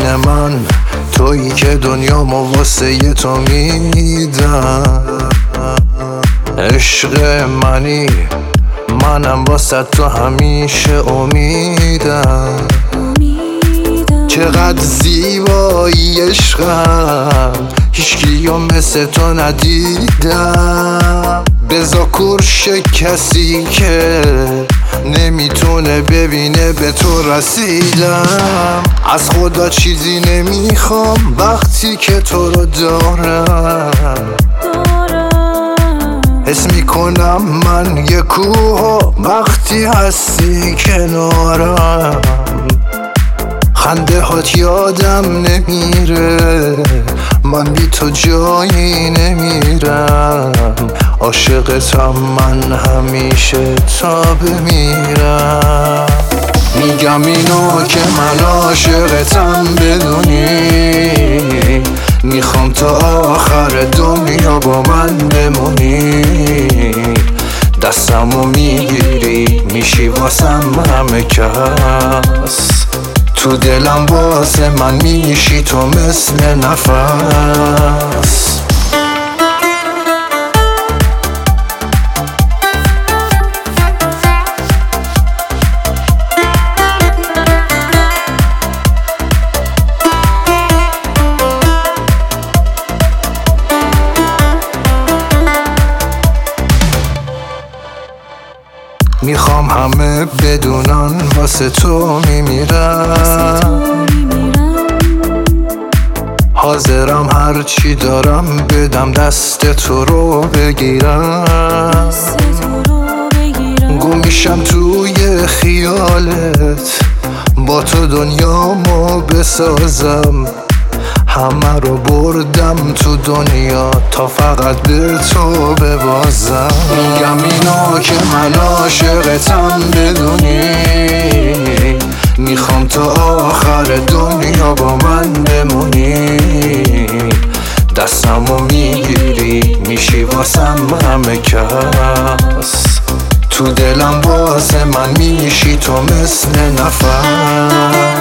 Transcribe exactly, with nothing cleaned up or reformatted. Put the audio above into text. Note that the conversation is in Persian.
عین من تویی که دنیامو واسه تو میدم. عشق منی منم واسه تو همیشه امیدم. چقدر زیبایی عشقم هیچکیو مثل تو ندیدم. بزا کورش کسی که نمیتونه ببینه به تو رسیدم. از خدا چیزی نمیخوام وقتی که تو رو دارم. حس میکنم من یه کوه وقتی هستی کنارم. خنده هات یادم نمیره من بی تو جایی نمیرم. عاشقتم من همیشه تا بمیرم. میگم اینو که من عاشقتم بدونی. میخوام تا آخر دنیا با من بمونی. دستمو میگیری میشی واسم همه کس. تو دلم واسه من میشی تو مثل نفس. میخوام همه بدونن واسه تو میمیرم. حاضرم هر چی دارم بدم دست تو رو بگیرم. گم میشم توی خیالت با تو دنیامو بسازم. همه رو بردم تو دنیا تا فقط به تو ببازم. میگم اینو که من عاشقتم بدونی. میخوام تا آخر دنیا با من بمونی. دستمو میگیری میشی واسم همه کس. تو دلم واسه من میشی تو مثل نفس.